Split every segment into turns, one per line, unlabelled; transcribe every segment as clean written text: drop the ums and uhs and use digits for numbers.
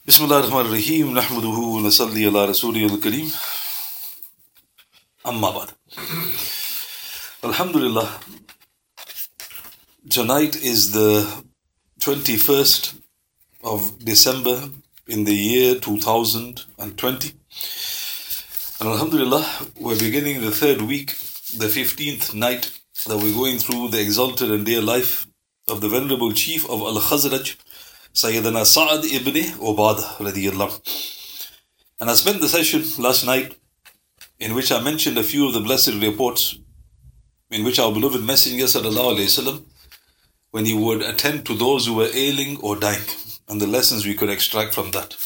Bismillahirrahmanirrahim. Nahmaduhu wa nasalli ala rasulih al-kareem. Amma ba'd. Alhamdulillah. Tonight is the 21st of December in the year 2020. And Alhamdulillah, we're beginning the third week, the 15th night that we're going through the exalted and dear life of the venerable chief of Al-Khazraj, Sayyidina Sa'ad ibn Ubadah radiyallahu. And I spent the session last night in which I mentioned a few of the blessed reports in which our beloved Messenger sallallahu alayhi wasallam, when he would attend to those who were ailing or dying, and the lessons we could extract from that.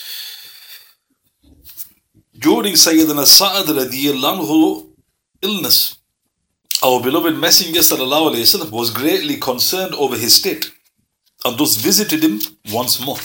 During Sayyidina Sa'ad radiyallahu illness, our beloved Messenger sallallahu alayhi wasallam was greatly concerned over his state, and thus visited him once more.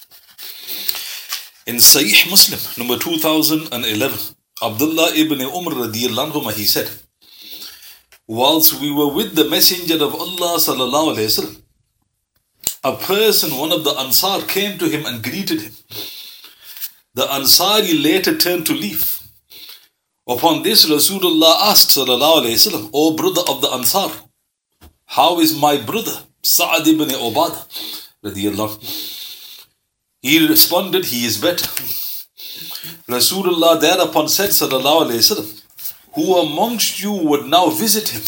In Sahih Muslim, number 2011, Abdullah ibn Umar radiyallahu anhu, he said, whilst we were with the Messenger of Allah sallallahu alayhi wasallam, a person, one of the Ansar, came to him and greeted him. The Ansari later turned to leave. Upon this, Rasulullah asked sallallahu alayhi wasallam, O brother of the Ansar, how is my brother Sa'ad ibn Ubadah radiyallahu? He responded, he is better. Rasulullah thereupon said sallallahu alayhi wasallam, who amongst you would now visit him?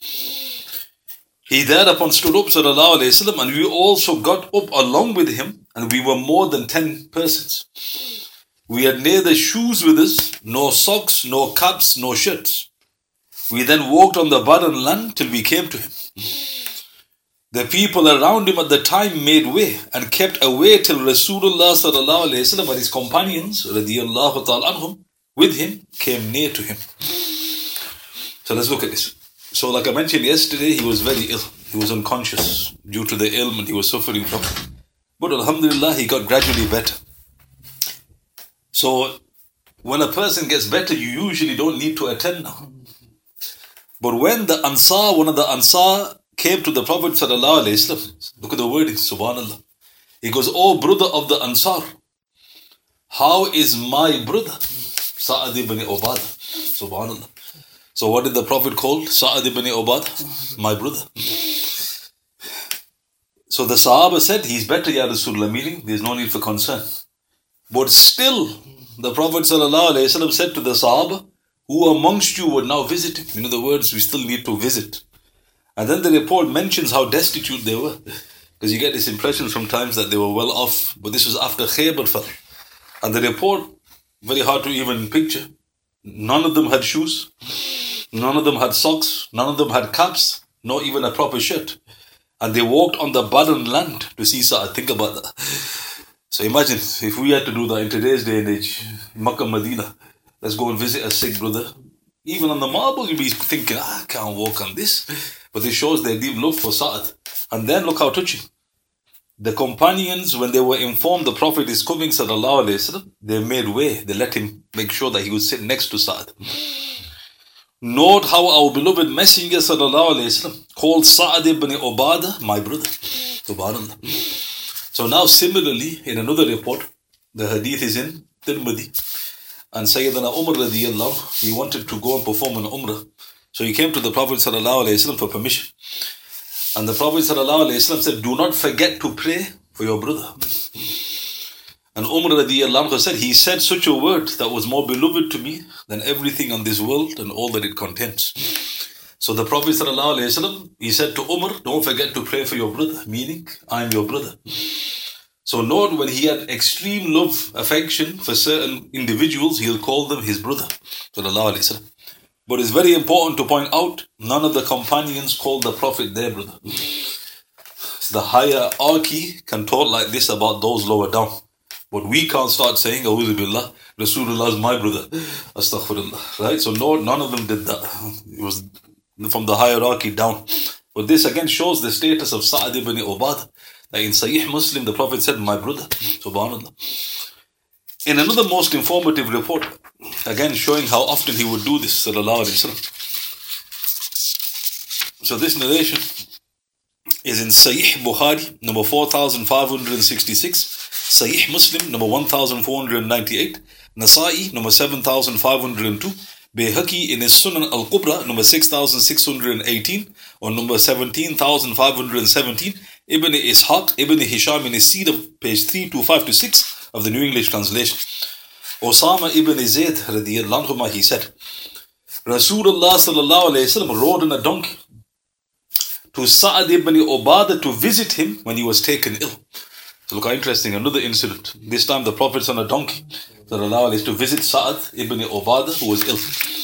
He thereupon stood up sallallahu alayhi wasallam, and we also got up along with him, and we were more than 10 persons. We had neither shoes with us, nor socks, nor caps, nor shirts. We then walked on the barren land till we came to him. The people around him at the time made way and kept away till Rasulullah sallallahu alayhi wasallam and his companions radiyallahu ta'ala anhum with him came near to him. So let's look at this. So like I mentioned yesterday, he was very ill. He was unconscious due to the ailment he was suffering from. But alhamdulillah, he got gradually better. So when a person gets better, you usually don't need to attend now. But when the Ansar, one of the Ansar, came to the Prophet sallallahu alaihi wasallam, look at the wording, subhanallah. He goes, oh brother of the Ansar, how is my brother Sa'ad ibn Ubadah? Subhanallah. So what did the Prophet call Sa'ad ibn Ubadah? My brother. So the Sahaba said, he's better, Ya Rasulullah, meaning there's no need for concern. But still, the Prophet sallallahu alaihi wasallam said to the Sahaba, who amongst you would now visit him? In other words, we still need to visit. And then the report mentions how destitute they were. Because you get this impression sometimes that they were well off. But this was after Khaybar fell. And the report, very hard to even picture. None of them had shoes. None of them had socks. None of them had caps. Not even a proper shirt. And they walked on the barren land to see Sa'ad. Think about that. So imagine if we had to do that in today's day and age. Makkah, Medina. Let's go and visit a sick brother. Even on the marble, you'd be thinking, I can't walk on this. But this shows their deep love for Sa'ad. And then look how touching. The companions, when they were informed the Prophet is coming, sallallahu alayhi wasallam, they made way. They let him make sure that he would sit next to Sa'ad. Note how our beloved Messenger, sallallahu alayhi wasallam, called Sa'ad ibn Ubadah my brother. Subhanallah. So now similarly, in another report, the hadith is in Tirmidhi. And Sayyidina Umar radiyallahu, he wanted to go and perform an umrah. So he came to the Prophet sallallahu alaihi wasallam for permission. And the Prophet sallallahu alaihi wasallam said, do not forget to pray for your brother. And Umar radiyallahu anhu said, he said such a word that was more beloved to me than everything on this world and all that it contains. So the Prophet sallallahu alaihi wasallam, he said to Umar, don't forget to pray for your brother, meaning I am your brother. So note, when he had extreme love, affection for certain individuals, he'll call them his brother. Sallallahu alaihi wasallam. But it's very important to point out, none of the companions called the Prophet their brother. So the hierarchy can talk like this about those lower down. But we can't start saying, A'udhu Billah, Rasulullah is my brother. Astaghfirullah. Right? So no, none of them did that. It was from the hierarchy down. But this again shows the status of Sa'ad ibn Ubadah. That in Sahih Muslim, the Prophet said, my brother. Subhanallah. In another most informative report, again showing how often he would do this, sallallahu alaihi wasallam. So this narration is in Sahih Bukhari, number 4566, Sahih Muslim, number 1498. Nasa'i, number 7502. Bayhaqi in his Sunan al-Kubra, number 6618 or number 17517. Ibn Ishaq, Ibn Hisham in his Seerah, page 325-6 of the New English Translation. Osama ibn Zayd radiyallahu anhu, he said, Rasulullah sallallahu alayhi wasallam rode on a donkey to Sa'ad ibn Ubadah to visit him when he was taken ill. So look how interesting, another incident. This time the Prophet's on a donkey sallallahu alayhi to visit Sa'ad ibn Ubadah who was ill.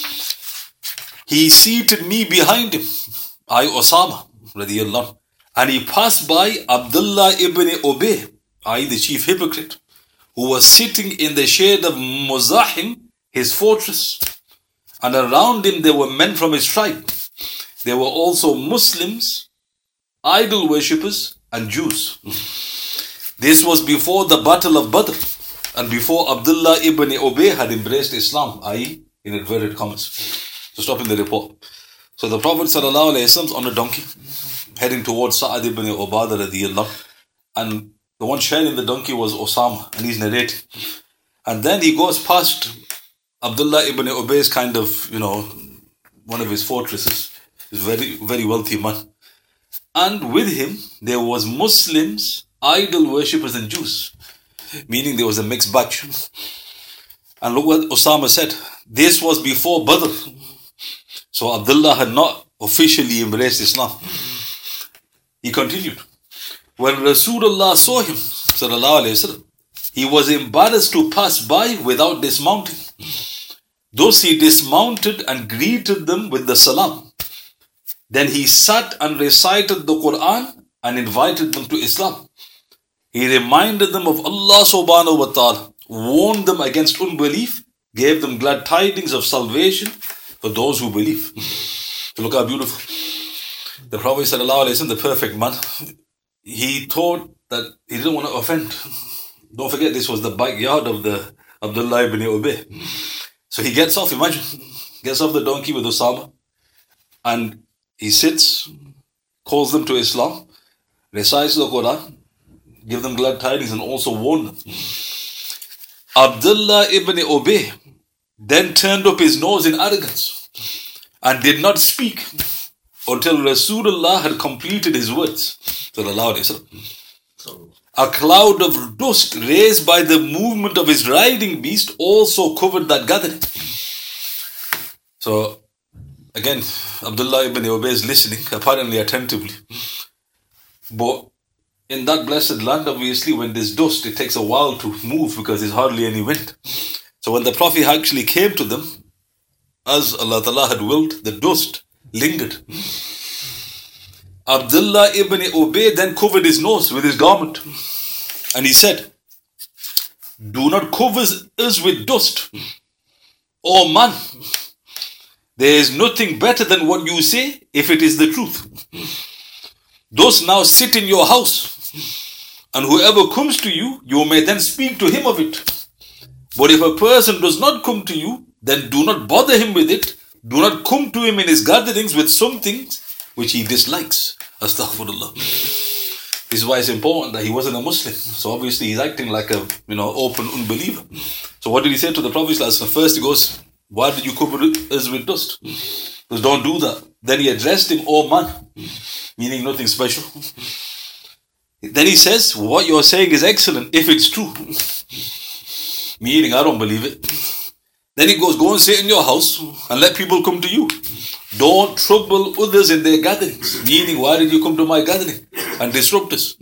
He seated me behind him, I Osama radiyallahu anhu, and he passed by Abdullah ibn Ubay, I the chief hypocrite, who was sitting in the shade of Muzahim, his fortress. And around him there were men from his tribe. There were also Muslims, idol worshippers, and Jews. This was before the battle of Badr and before Abdullah ibn Ubay had embraced Islam, i.e. in inverted commas. So stopping the report. So the Prophet ﷺ is on a donkey, heading towards Sa'ad ibn Ubadah radiyallahu, and the one sharing the donkey was Osama, and he's narrating. And then he goes past Abdullah ibn Ubay's kind of, one of his fortresses. He's a very, very wealthy man. And with him, there was Muslims, idol worshippers and Jews. Meaning there was a mixed batch. And look what Osama said. This was before Badr. So Abdullah had not officially embraced Islam. He continued. When Rasulullah saw him, sallallahu alayhi wasallam, he was embarrassed to pass by without dismounting. Thus he dismounted and greeted them with the salam. Then he sat and recited the Quran and invited them to Islam. He reminded them of Allah subhanahu wa ta'ala, warned them against unbelief, gave them glad tidings of salvation for those who believe. So look how beautiful. The Prophet sallallahu alayhi wasallam, the perfect man, he thought that he didn't want to offend. Don't forget, this was the backyard of the Abdullah ibn Ubay. So he gets off, imagine, gets off the donkey with Osama, and he sits, calls them to Islam, recites the Quran, give them glad tidings and also warn them. Abdullah ibn Ubay then turned up his nose in arrogance and did not speak until Rasulullah had completed his words. A cloud of dust raised by the movement of his riding beast also covered that gathering. So again, Abdullah ibn Ubay is listening, apparently attentively. But in that blessed land, obviously, when there's dust, it takes a while to move because there's hardly any wind. So when the Prophet actually came to them, as Allah Ta'ala had willed, the dust lingered. Abdullah ibn Ubay then covered his nose with his garment. And he said, do not cover us with dust. O man, there is nothing better than what you say if it is the truth. Thus now sit in your house, and whoever comes to you, you may then speak to him of it. But if a person does not come to you, then do not bother him with it. Do not come to him in his gatherings with some things which he dislikes. Astaghfirullah. This is why it's important that he wasn't a Muslim. So obviously he's acting like a open unbeliever. So what did he say to the Prophet? First he goes, why did you cover us with dust? He goes, don't do that. Then he addressed him, oh man, meaning nothing special. Then he says, what you're saying is excellent if it's true. Meaning I don't believe it. Then he goes, go and sit in your house and let people come to you. Don't trouble others in their gatherings. Meaning, why did you come to my gathering and disrupt us?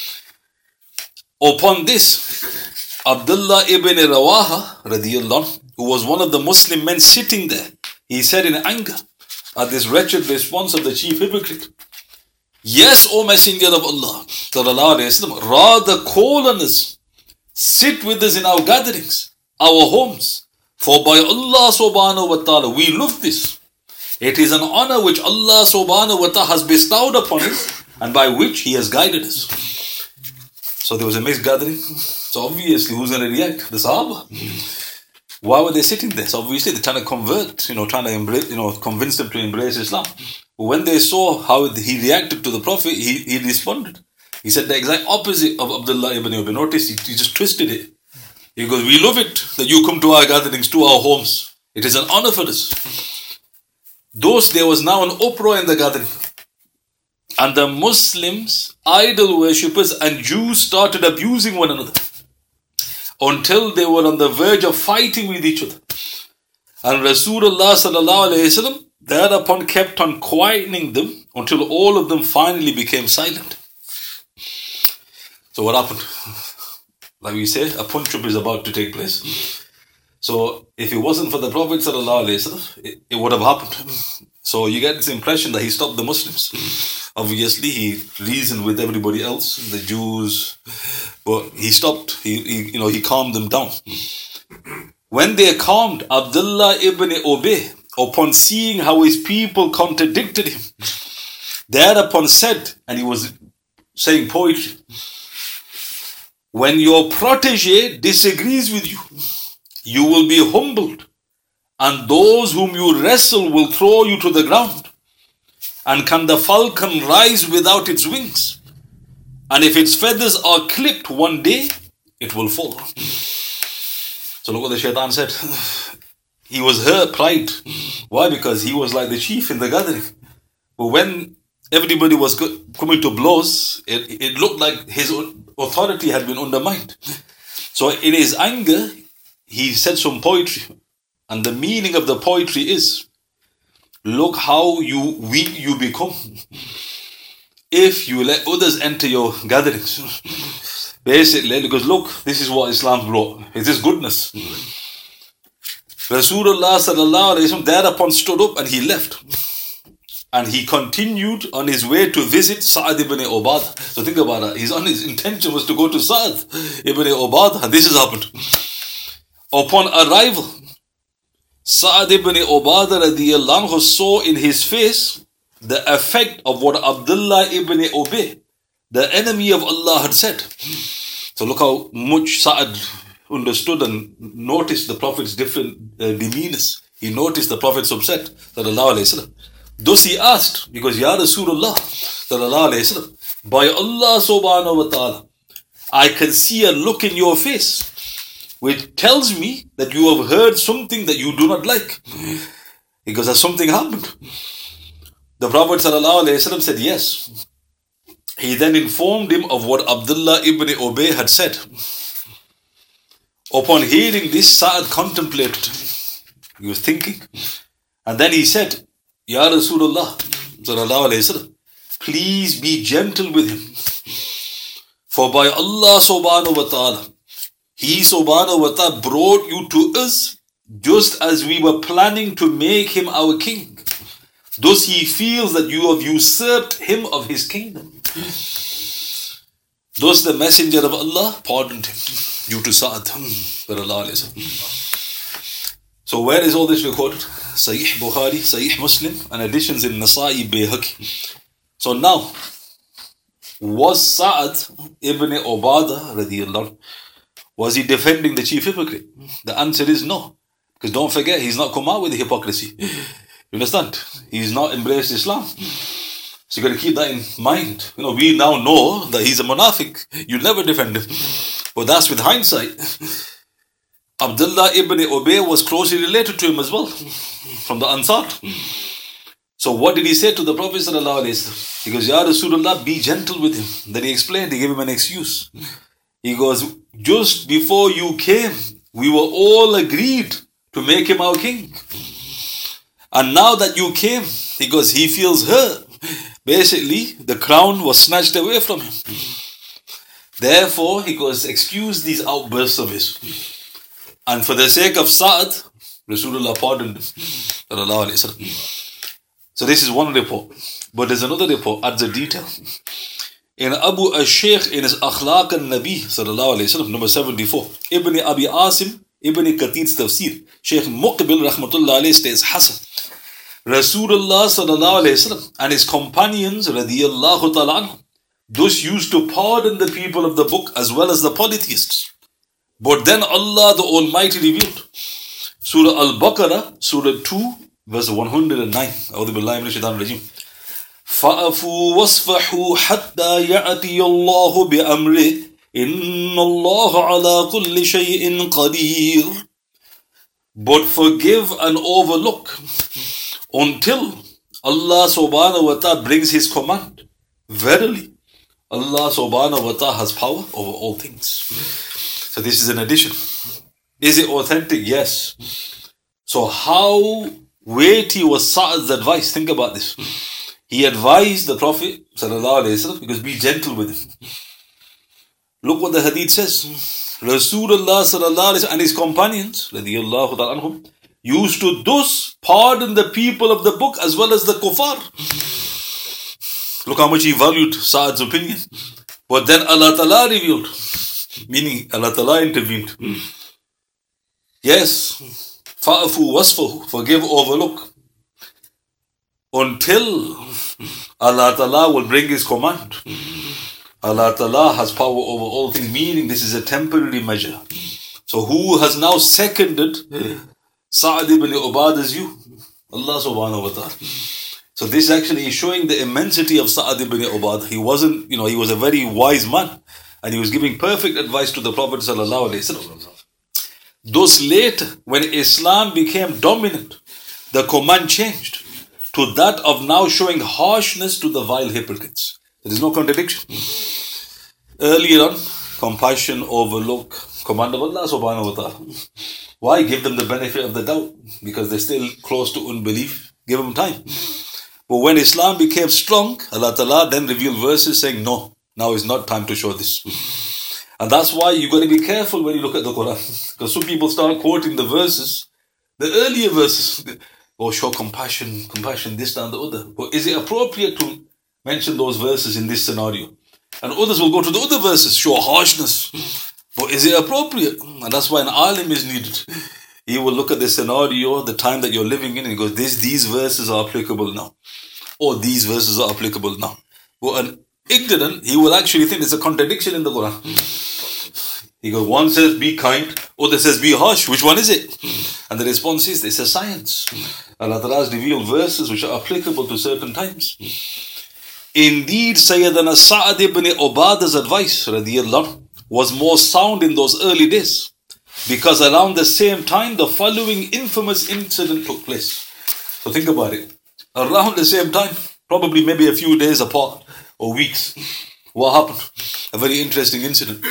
Upon this, Abdullah ibn Rawaha radiyallahu anhu, who was one of the Muslim men sitting there, he said in anger at this wretched response of the chief hypocrite, yes, O Messenger of Allah, rather call on us, sit with us in our gatherings, our homes, for by Allah subhanahu wa ta'ala we love this. It is an honor which Allah subhanahu wa ta'ala has bestowed upon us and by which He has guided us. So there was a mixed gathering. So obviously who's going to react? The Sahaba. Why were they sitting there? So obviously they're trying to convert, trying to embrace, convince them to embrace Islam. But when they saw how he reacted to the Prophet, he responded. He said the exact opposite of Abdullah ibn Ubay. Notice, he just twisted it. He goes, we love it that you come to our gatherings, to our homes. It is an honor for us. There was now an uproar in the gathering. And the Muslims, idol worshippers and Jews started abusing one another until they were on the verge of fighting with each other. And Rasulullah sallallahu alayhi wasallam thereupon kept on quietening them until all of them finally became silent. So what happened? Like we say, a punch-up is about to take place. So if it wasn't for the Prophet sallallahu alaihi wasallam, it would have happened. So you get this impression that he stopped the Muslims. Obviously, he reasoned with everybody else, the Jews, but he stopped. He calmed them down. When they calmed, Abdullah ibn Ubay, upon seeing how his people contradicted him, thereupon said, and he was saying poetry, when your protege disagrees with you, you will be humbled, and those whom you wrestle will throw you to the ground. And can the falcon rise without its wings? And if its feathers are clipped one day, it will fall. So look what the shaitan said. He was hurt, pride. Why? Because he was like the chief in the gathering. But when everybody was coming to blows, it looked like his authority had been undermined. So in his anger, he said some poetry. And the meaning of the poetry is, look how weak you become if you let others enter your gatherings. Basically, because look, this is what Islam brought. It is goodness. Rasulullah sallallahu alayhi wa sallam thereupon stood up and he left. And he continued on his way to visit Sa'ad ibn Ubadah. So think about that. His intention was to go to Sa'ad ibn Ubadah, and this has happened. Upon arrival, Sa'ad ibn Ubadah radiyallahu anhu saw in his face the effect of what Abdullah ibn Ubay, the enemy of Allah, had said. So look how much Sa'ad understood and noticed the Prophet's different demeanors. He noticed the Prophet's upset, sallallahu alayhi wa sallam. Thus he asked, because Ya Rasulullah sallallahu alayhi wa sallam, by Allah subhanahu wa ta'ala, I can see a look in your face which tells me that you have heard something that you do not like. Because has something happened? The Prophet sallallahu alayhi wa sallam said yes. He then informed him of what Abdullah ibn Ubay had said. Upon hearing this, Sa'ad contemplated. He was thinking. And then he said, Ya Rasulullah sallallahu alayhi wa sallam, please be gentle with him. For by Allah subhanahu wa ta'ala, He subhanahu wa ta'ala brought you to us just as we were planning to make him our king. Thus he feels that you have usurped him of his kingdom. Thus the messenger of Allah pardoned him due to Sa'ad. So where is all this recorded? Sahih Bukhari, Sahih Muslim, and additions in Nasa'i Bayhaqi. So now, was Sa'ad ibn Ubadah radiyallahu anhu, was he defending the chief hypocrite? The answer is no. Because don't forget, he's not come out with the hypocrisy. You understand? He's not embraced Islam. So you got to keep that in mind. We now know that he's a munafiq. You never defend him. But that's with hindsight. Abdullah ibn Ubay was closely related to him as well, from the Ansar. So what did he say to the Prophet sallallahu alaihi wasallam? He goes, Ya Rasulullah, be gentle with him. Then he explained, he gave him an excuse. He goes, just before you came, we were all agreed to make him our king. And now that you came, he goes, he feels hurt. Basically, the crown was snatched away from him. Therefore, he goes, excuse these outbursts of his. And for the sake of Sa'ad, Rasulullah pardoned him. So this is one report. But there's another report, adds a detail. In Abu al-Shaykh, in his Akhlaq al-Nabi, sallallahu alayhi wa sallam, number 74, Ibn Abi Asim, Ibn Kathir's tafsir, Shaykh Muqbil rahmatullah alayhi states, Hasan, Rasulullah sallallahu alayhi wa sallam and his companions radiyallahu ta'ala anhum thus used to pardon the people of the book as well as the polytheists. But then Allah the Almighty revealed Surah Al-Baqarah, Surah 2, verse 109. A'udhu billahi minash shaitanir rajim. فَأَفُوا وَاصْفَحُوا حَتَّى يَأْتِيَ اللَّهُ بِأَمْرِهِ إِنَّ اللَّهَ عَلَى كُلِّ شَيْءٍ قَدِيرٌ. But forgive and overlook until Allah subhanahu wa ta'ala brings His command. Verily, Allah subhanahu wa ta'ala has power over all things. So this is an addition. Is it authentic? Yes. So how weighty was Sa'ad's advice? Think about this. He advised the Prophet sallallahu alaihi wasallam because be gentle with him. Look what the hadith says. Rasulullah sallallahu alaihi wasallam and his companions radiyallahu ta'ala anhum used to thus pardon the people of the book as well as the kuffar. Look how much he valued Sa'ad's opinion. But then Allah Ta'ala revealed, meaning Allah Ta'ala intervened. Yes, fa'afu wasfahu, forgive, overlook. Until Allah Ta'ala will bring His command. Allah Ta'ala has power over all things, meaning this is a temporary measure. So who has now seconded Sa'ad ibn Ubadah's view? Allah subhanahu wa ta'ala. So this actually is showing the immensity of Sa'ad ibn Ubadah. He wasn't, he was a very wise man. And he was giving perfect advice to the Prophet sallallahu alaihi wasallam. Thus later, when Islam became dominant, the command changed to that of now showing harshness to the vile hypocrites. There is no contradiction. Earlier on, compassion, overlook, command of Allah subhanahu wa ta'ala. Why? Give them the benefit of the doubt. Because they're still close to unbelief. Give them time. But when Islam became strong, Allah Ta'ala then revealed verses saying, no, now is not time to show this. And that's why you've got to be careful when you look at the Quran. Because some people start quoting the verses, the earlier verses. Oh, show compassion, this, that, and the other. But is it appropriate to mention those verses in this scenario? And others will go to the other verses, show harshness. But is it appropriate? And that's why an alim is needed. He will look at the scenario, the time that you're living in, and he goes, these verses are applicable now. Or these verses are applicable now. But an ignorant, he will actually think there's a contradiction in the Quran. He goes, one says be kind, other says be harsh. Which one is it? And the response is, it's a science. Allah Ta'ala has revealed verses which are applicable to certain times. Indeed, Sayyidina Sa'ad ibn Ubadah's advice, radiyallahu, was more sound in those early days. Because around the same time, the following infamous incident took place. So think about it. Around the same time, probably maybe a few days apart, or weeks. What happened? A very interesting incident.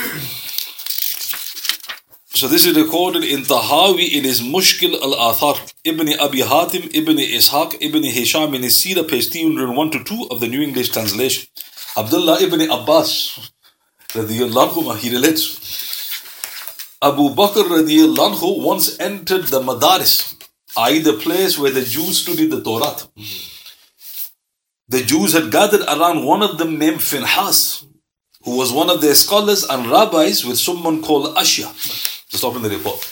So this is recorded in Tahawi in his Mushkil al-Athar, Ibn Abi Hatim, Ibn Ishaq, Ibn Hisham in his Sirah, page 301 to 2 of the New English Translation. Abdullah ibn Abbas, radiyallahu anhu, he relates, Abu Bakr radiyallahu anhu once entered the Madaris, i.e. the place where the Jews studied the Torah. The Jews had gathered around one of them named Finhas, who was one of their scholars and rabbis with someone called Ashya. Just open the report.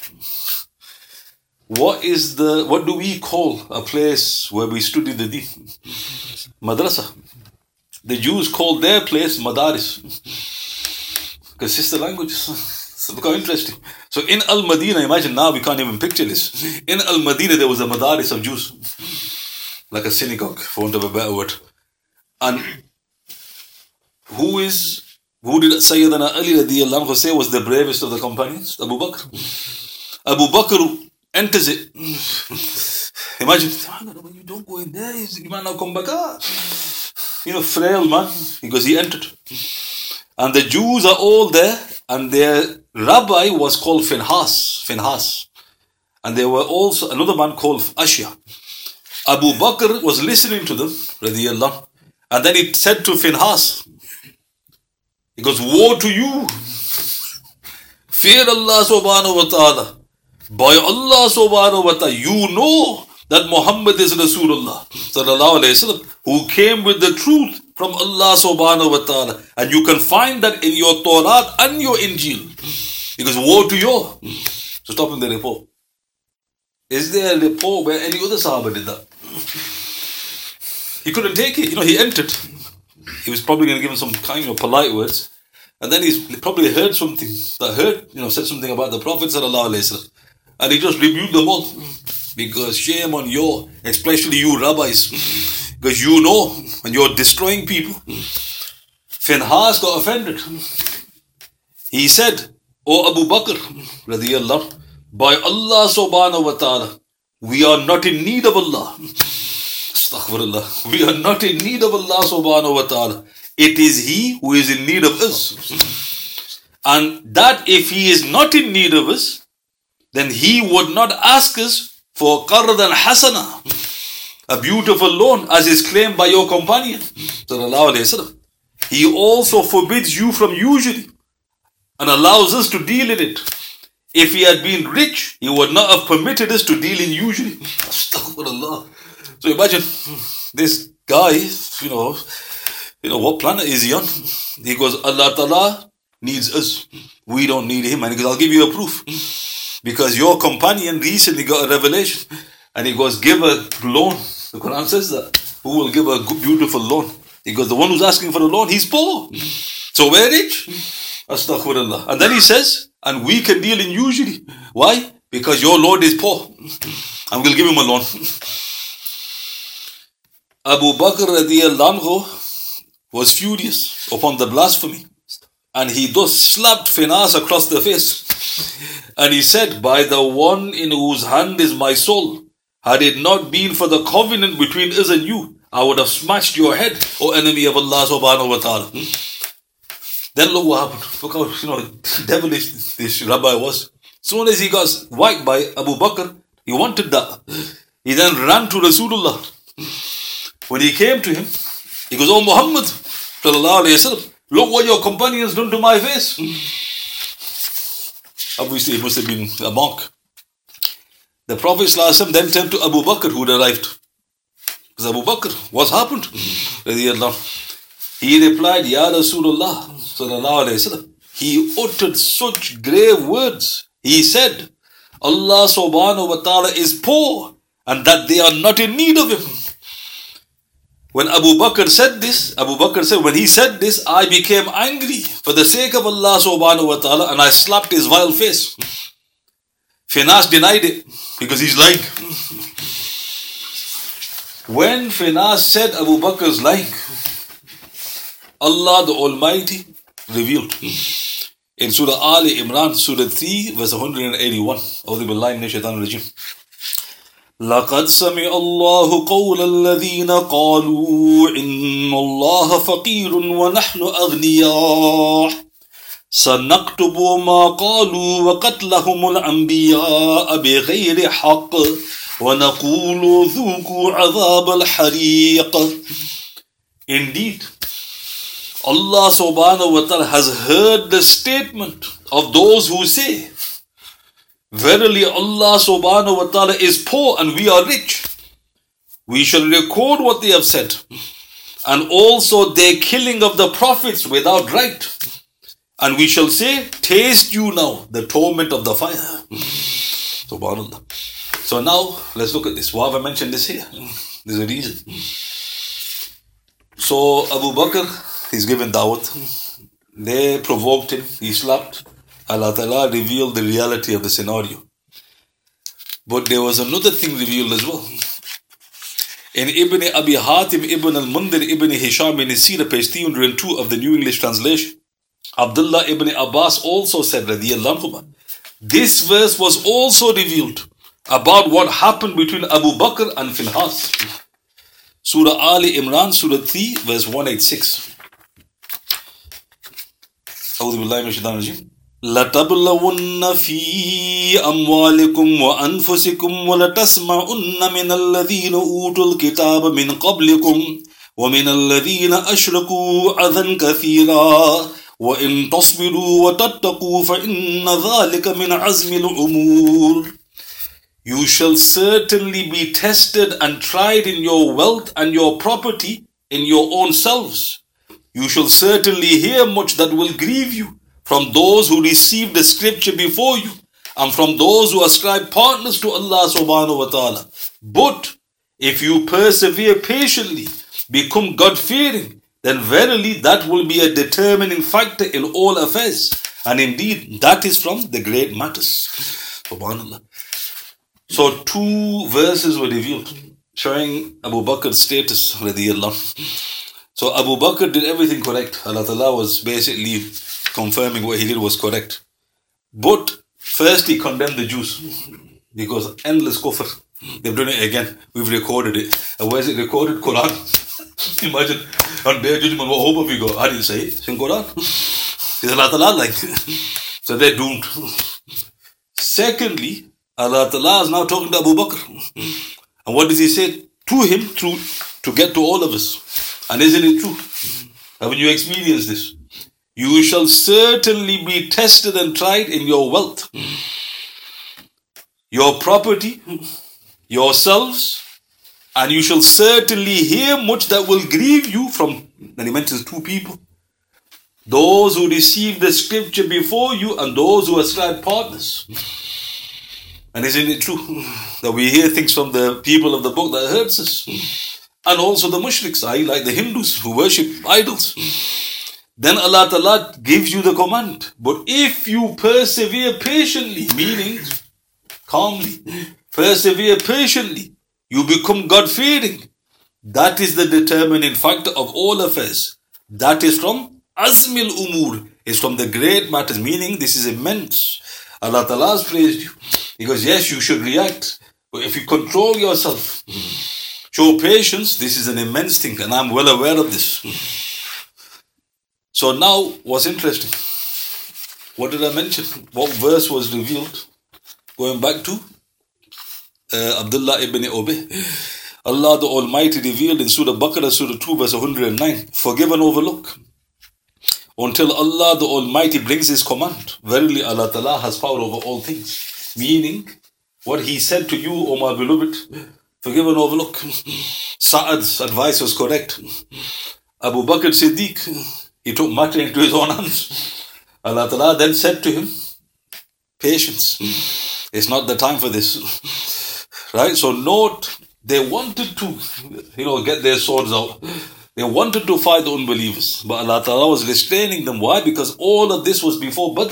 What do we call a place where we study the deen? Madrasa. The Jews called their place Madaris. Because sister languages. So look how interesting. So in Al-Madinah, imagine now we can't even picture this. In Al-Madinah there was a Madaris of Jews. Like a synagogue, for want of a better word. And who did Sayyidina Ali radiyallahu anhu say was the bravest of the companions? Abu Bakr. Abu Bakr enters it. Imagine, you don't go in there, you might not come back out. Frail man, because he entered. And the Jews are all there, and their rabbi was called Finhas. And there were also another man called Ashya. Abu Bakr was listening to them, radiyallahu, and then he said to Finhas, he goes, woe to you! Fear Allah subhanahu wa ta'ala. By Allah subhanahu wa ta'ala, you know that Muhammad is Rasulullah sallallahu alayhi wa sallam, who came with the truth from Allah subhanahu wa ta'ala. And you can find that in your Torah and your Injil. He goes, woe to you! So stop in the report. Is there a report where any other Sahaba did that? He couldn't take it. He entered. He was probably going to give him some kind of polite words. And then he's probably heard something said something about the Prophet sallallahu alaihi wasallam. And he just rebuked them all. Because shame on you, especially you rabbis. Because you know, when you're destroying people. Finhas got offended. He said, O Abu Bakr, radiyallahu, by Allah subhanahu wa ta'ala, we are not in need of Allah. Astaghfirullah. We are not in need of Allah subhanahu wa ta'ala. It is He who is in need of us. And that if He is not in need of us, then He would not ask us for qardan hasana, a beautiful loan, as is claimed by your companion. He also forbids you from usury and allows us to deal in it. If He had been rich, He would not have permitted us to deal in usury. Astaghfirullah. So imagine this guy, you know, what planet is he on? He goes, Allah Ta'ala needs us. We don't need Him. And he goes, I'll give you a proof. Because your companion recently got a revelation. And he goes, give a loan. The Quran says that. Who will give a good, beautiful loan? He goes, the one who's asking for a loan, he's poor. So we're rich. Astaghfirullah. And then he says, and we can deal in usury. Why? Because your Lord is poor. And we'll give him a loan. Abu Bakr radiyallahu anhu was furious upon the blasphemy. And he thus slapped Finhas across the face. And he said, by the one in whose hand is my soul, had it not been for the covenant between us and you, I would have smashed your head, O enemy of Allah subhanahu wa ta'ala. Then look what happened. Look how, devilish this rabbi was. As soon as he got wiped by Abu Bakr, he wanted that. He then ran to Rasulullah. When he came to him, he goes, Oh Muhammad, sallallahu alayhi wa sallam, look what your companions done to my face. Obviously, it must have been a monk. The Prophet ﷺ then turned to Abu Bakr, who had arrived. Because Abu Bakr, what's happened? He replied, Ya Rasulullah, sallallahu alayhi wa sallam. He uttered such grave words. He said, Allah subhanahu wa ta'ala is poor and that they are not in need of Him. When Abu Bakr said this, Abu Bakr said, when he said this, I became angry for the sake of Allah subhanahu wa ta'ala and I slapped his vile face. Finhas denied it because he's lying. When Finhas said Abu Bakr's lying, Allah the Almighty revealed in Surah Ali Imran, Surah 3, verse 181. A'udhu billahi minash shaitanir rajim. لقد سمع الله قول الذين قالوا إن الله فقير ونحن أغنياء سنكتب ما قالوا وقتلهم الأنبياء بغير حق ونقول ذوقوا عذاب الحريق. Indeed, Allah subhanahu wa ta'ala has heard the statement of those who say, verily Allah subhanahu wa ta'ala is poor and we are rich. We shall record what they have said, and also their killing of the prophets without right. And we shall say, taste you now the torment of the fire. Subhanallah. So now, let's look at this. Why have I mentioned this here? There's a reason. So Abu Bakr, he's given dawat. They provoked him. He slapped. Allah Ta'ala revealed the reality of the scenario. But there was another thing revealed as well. In Ibn Abi Hatim, Ibn al-Mundir, Ibn Hisham in his Sirah, page 302 of the New English Translation, Abdullah ibn Abbas also said, radiyallahu anhu, this verse was also revealed about what happened between Abu Bakr and Finhas. Surah Ali Imran, Surah 3, verse 186. A'udhu billahi minash shaitanir rajim. لَتَبْلَوُنَّ فِي أَمْوَالِكُمْ وَأَنفُسِكُمْ وَلَتَسْمَعُنَّ مِنَ الَّذِينَ أُوتُوا الْكِتَابَ مِنْ قَبْلِكُمْ وَمِنَ الَّذِينَ أَشْرَكُوا أَذًى كَثِيرًا وَإِن تَصْبِرُوا وَتَتَّقُوا فَإِنَّ ذَلِكَ مِنْ عَزْمِ الْأُمُورِ. You shall certainly be tested and tried in your wealth and your property in your own selves. You shall certainly hear much that will grieve you from those who received the scripture before you and from those who ascribe partners to Allah subhanahu wa ta'ala. But if you persevere patiently, become God-fearing, then verily that will be a determining factor in all affairs. And indeed, that is from the great matters. Subhanallah. So 2 verses were revealed. showing Abu Bakr's status, radiyallahu. So Abu Bakr did everything correct. Allah Ta'ala was basically confirming what he did was correct. But first he condemned the Jews because endless kufr. They've done it again. We've recorded it. And where is it recorded? Quran. Imagine on Day of Judgment, what hope have we got? I didn't say it. It's in Quran. Is Allah Ta'ala like? So they're doomed. Secondly, Allah Ta'ala is now talking to Abu Bakr. And what does he say to him to get to all of us? And isn't it true? Haven't you experienced this? You shall certainly be tested and tried in your wealth, your property, yourselves, and you shall certainly hear much that will grieve you from, and he mentions two people, those who received the scripture before you and those who ascribe partners. And isn't it true that we hear things from the people of the book that hurts us? And also the mushriks, like the Hindus who worship idols. Then Allah Ta'ala gives you the command. But if you persevere patiently, meaning calmly, persevere patiently, you become God-fearing. That is the determining factor of all affairs. That is from Azmil Umur. It's from the great matters, meaning this is immense. Allah Ta'ala has praised you. Because yes, you should react. But if you control yourself, show patience, this is an immense thing. And I'm well aware of this. So now, what's interesting? What did I mention? What verse was revealed? Going back to Abdullah ibn Ubay. Allah the Almighty revealed in Surah Baqarah, Surah 2, verse 109. Forgive and overlook until Allah the Almighty brings His command. Verily Allah Ta'ala has power over all things. Meaning, what He said to you, O my beloved, forgive and overlook. Sa'ad's advice was correct. Abu Bakr Siddiq, he took matter into his own hands. Allah Ta'ala then said to him, patience. It's not the time for this. Right? So note, they wanted to, get their swords out. They wanted to fight the unbelievers. But Allah Ta'ala was restraining them. Why? Because all of this was before Badr.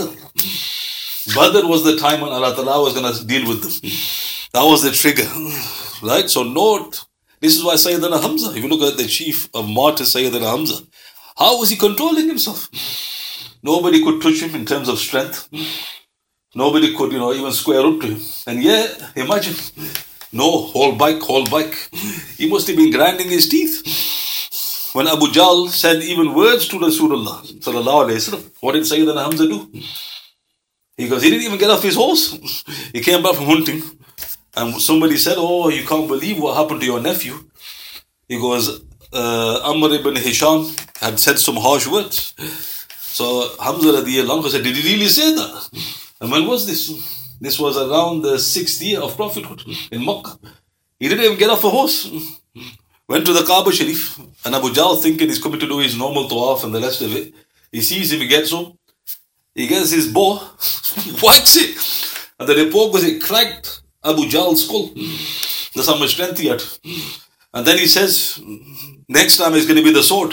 Badr was the time when Allah Ta'ala was going to deal with them. That was the trigger. Right? So note, this is why Sayyidina Hamza, if you look at the chief of martyrs, Sayyidina Hamza, how was he controlling himself? Nobody could touch him in terms of strength. Nobody could, even square up to him. And yet, imagine, no, hold back. He must have been grinding his teeth. When Abu Jahl said even words to Rasulullah, sallallahu alayhi wasallam, what did Sayyidina Hamza do? He didn't even get off his horse. He came back from hunting. And somebody said, oh, you can't believe what happened to your nephew. He goes, Amr ibn Hisham had said some harsh words. So Hamza radiyallahu anhu said, did he really say that? And when was this? This was around the 6th year of prophethood in Makkah. He didn't even get off a horse. Went to the Kaaba Sharif. And Abu Jahl, thinking he's coming to do his normal tawaf and the rest of it, he sees him, he gets home. He gets his bow, whacks it. And the report was it cracked Abu Jahl's skull. That's how much strength he had. And then he says, next time it's going to be the sword.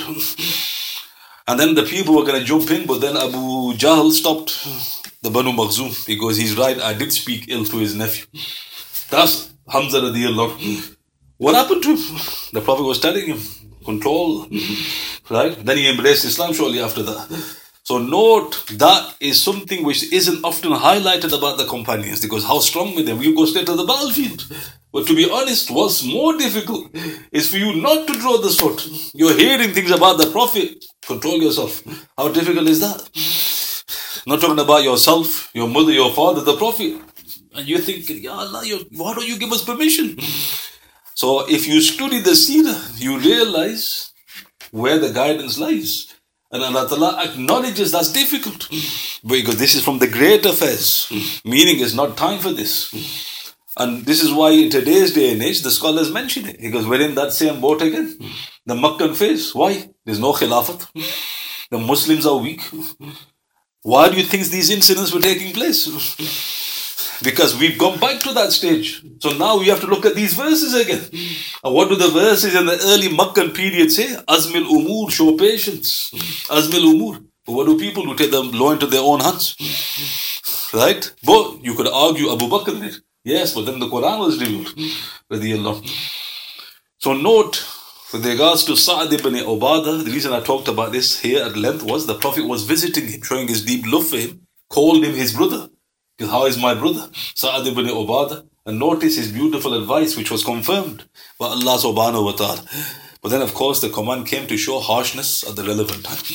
And then the people were going to jump in, but then Abu Jahl stopped the Banu Makhzum because he's right, I did speak ill to his nephew. That's Hamza radiyallahu anhu. What happened to him? The Prophet was telling him, control, right? Then he embraced Islam shortly after that. So note, that is something which isn't often highlighted about the companions, because how strong with them, you go straight to the battlefield. But to be honest, what's more difficult is for you not to draw the sword. You're hearing things about the Prophet, control yourself. How difficult is that? Not talking about yourself, your mother, your father, the Prophet. And you're thinking, Ya Allah, why don't you give us permission? So if you study the seerah, you realize where the guidance lies. And Allah Ta'ala acknowledges that's difficult. Because this is from the great affairs. Meaning it's not time for this. And this is why in today's day and age, the scholars mention it. Because we're in that same boat again. The Meccan phase. Why? There's no khilafat. The Muslims are weak. Why do you think these incidents were taking place? Because we've gone back to that stage. So now we have to look at these verses again. And what do the verses in the early Meccan period say? Azmil umur, show patience. Azmil umur. But what do people do? Take the law into their own hands. Right? But you could argue Abu Bakr did. Yes, but then the Quran was revealed. So note, with regards to Sa'ad ibn Ubadah, the reason I talked about this here at length was the Prophet was visiting him, showing his deep love for him, called him his brother. Because how is my brother? Sa'ad ibn Ubadah. And notice his beautiful advice, which was confirmed by Allah subhanahu wa ta'ala. But then, of course, the command came to show harshness at the relevant time.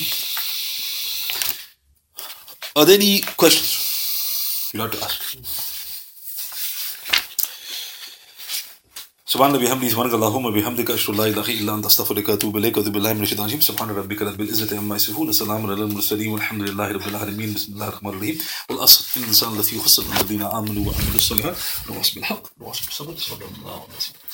Are there any questions you'd like to ask? سبحان الله بحمده سبحانك اللهم وبحمدك أشهد أن لا إله إلا أنت أستغفرك وأتوب إليك وأتوب بالله من الشيطان الرجيم سبحان ربك رب العزة عما يصفون وسلام على المرسلين والحمد لله رب العالمين بسم الله الرحمن الرحيم والأصل إن الإنسان لفي خسر الذين آمنوا وعملوا الصالحات وتواصوا بالحق وتواصوا بالصبر صلى الله عليه وسلم